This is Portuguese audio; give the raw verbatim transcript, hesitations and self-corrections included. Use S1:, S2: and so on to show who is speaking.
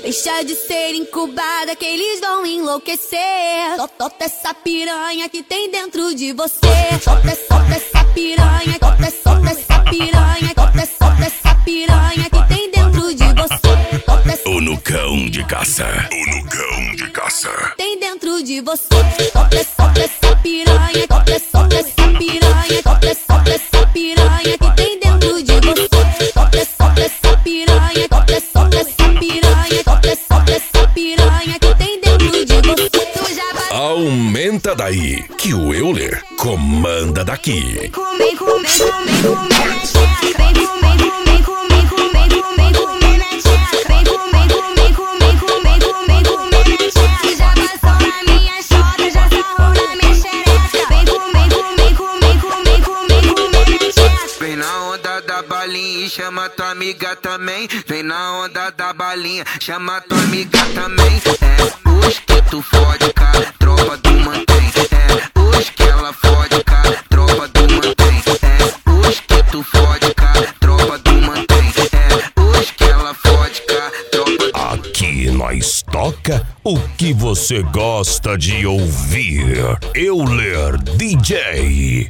S1: Deixa de ser incubada que eles vão enlouquecer. Solta essa piranha que tem dentro de você. Solta, solta essa piranha, solta, solta essa piranha, solta, solta essa piranha que tem dentro de você. Solta essa...
S2: O Nucão de caça. O Nucão de caça.
S1: Tem dentro de você. Solta, solta essa piranha, solta, solta essa piranha, solta, solta essa piranha que tem dentro de você. Solta, solta essa piranha, solta, solta essa piranha, solta, solta essa piranha que tem dentro de você. Tu já vai...
S2: Aumenta daí, que o Euler comanda daqui.
S1: Vem comer, comer, comer, comer na tcheca. Vem comer, comer, comer, comer, comer, comer na tcheca. Vem comer, comer, comer, comer, comer, comer na tcheca. Já passou na minha chota, já sarrou na minha xereca. Vem comer, comer, comer, comer, comer, comer na tcheca.
S3: Vem na onda da balinha e chama tua amiga também. Vem na onda da balinha, chama tua amiga também. É hoje que tu fode, cara, tropa do mantém. É hoje que ela fode, cara, tropa do mantém. É hoje que tu fode, cara, tropa do mantém. É hoje que ela fode, cara, tropa do...
S2: Aqui nós toca o que você gosta de ouvir. Euler D J.